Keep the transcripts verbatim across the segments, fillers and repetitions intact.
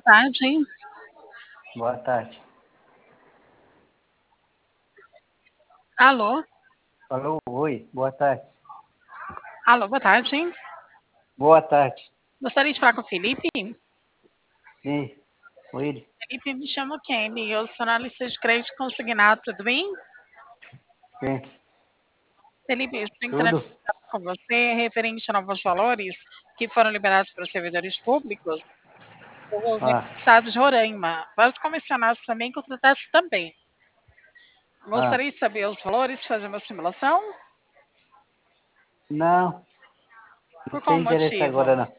tarde. Boa tarde. Alô? Alô, oi, boa tarde. Alô, boa tarde. Boa tarde. Gostaria de falar com o Felipe? Sim, oi. Felipe, me chamo Kenny, eu sou analista de crédito consignado, tudo bem? Sim, Felipe, eu estou entrando em tudo? contato com você referente a novos valores que foram liberados para os servidores públicos do governo Ah, do estado de Roraima, para os comissionados também, contratados também. ah, Gostaria de saber os valores, fazer uma simulação? não, não Por qual tem interesse motivo? agora não.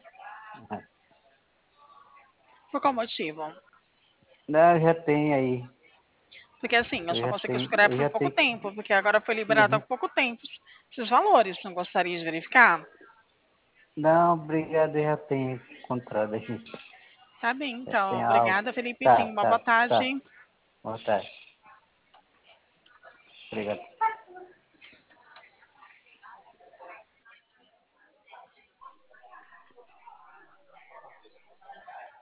Por qual motivo? Não, já tem aí. Porque assim, eu Eu só já consigo tenho, escolher eu por já pouco tenho. tempo, porque agora foi liberado há Uhum. pouco tempo esses valores. Não gostaria de verificar? Não, obrigado, eu já tenho encontrado aí. Tá bem, Já então. tem algo. Obrigada, Felipe. Tá, Tenha uma boa tá, tarde. tá. Boa tarde. Obrigado.